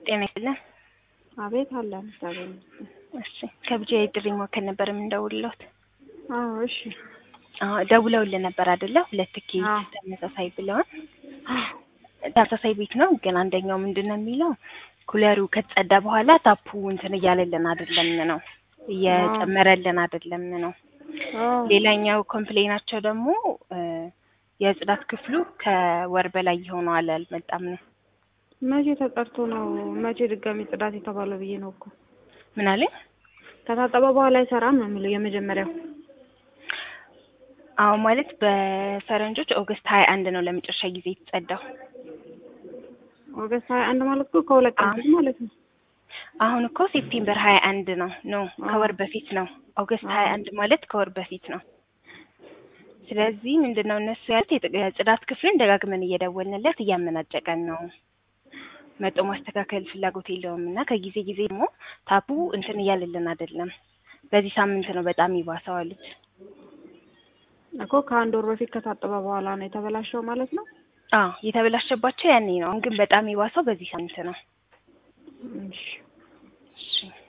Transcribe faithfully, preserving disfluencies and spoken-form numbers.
ጤና ይስጥልን። አቤት አለን ታገኝ። እሺ ከብጄ ጥሪ ሞከር ነበር እንደውልሎት። አዎ እሺ። አዎ ደውለውልን ነበር አይደለ? ሁለት ኬዝ ተመሳሳይ ብለውን። ተመሳሳይ ቤት ነው ግን አንደኛው ምንድነው የሚለው ኩለሩ ከተጸዳ በኋላ ታፑ እንትን እያለልን አይደለም ነው እየጨመረልን አይደለም ነው። ሌላኛው ኮምፕሌናቸው ደግሞ የጽዳት ክፍሉ ከወር በላይ ይሆናል አልመጣም ነው። መቼ ተጠርቶ ነው መቼ ድጋሚ ጽዳት የተባለው ብዬ ነው እኮ። ምን አለ? ከታጠበ በኋላ አይሰራም ነው የሚለው የመጀመሪያው። አዎ ማለት በፈረንጆች ኦገስት ሃያ አንድ ነው ለመጨረሻ ጊዜ የተጸዳው። ኦገስት ሃያ አንድ ማለት እኮ ከሁለት ቀን በፊት ማለት ነው። አሁን እኮ ሴፕቴምበር ሃያ አንድ ነው ኖ ከወር በፊት ነው። ኦገስት ሃያ አንድ ማለት ከወር በፊት ነው። ስለዚህ ምንድነው እነሱ ያሉት የጽዳት ክፍሉን ደጋግመን እየደወልንለት እያመናጨቀን ነው። መጥቶ ማስተካከል ፍላጎት የለውምና ከጊዜ ጊዜ ደግሞ ታፑ እንትን እያለልን አይደለም። በዚህ ሳምንት ነው በጣም ይባሰው አሉት። እኮ ከአንድ ወር በፊት ከታጠበ በኋላ ነው የተበላሸው ማለት ነው። አዎ የተበላሸባቸው ያኔ ነው። ግን በጣም ይባሰው በዚህ ሳምንት ነው። እሺ እሺ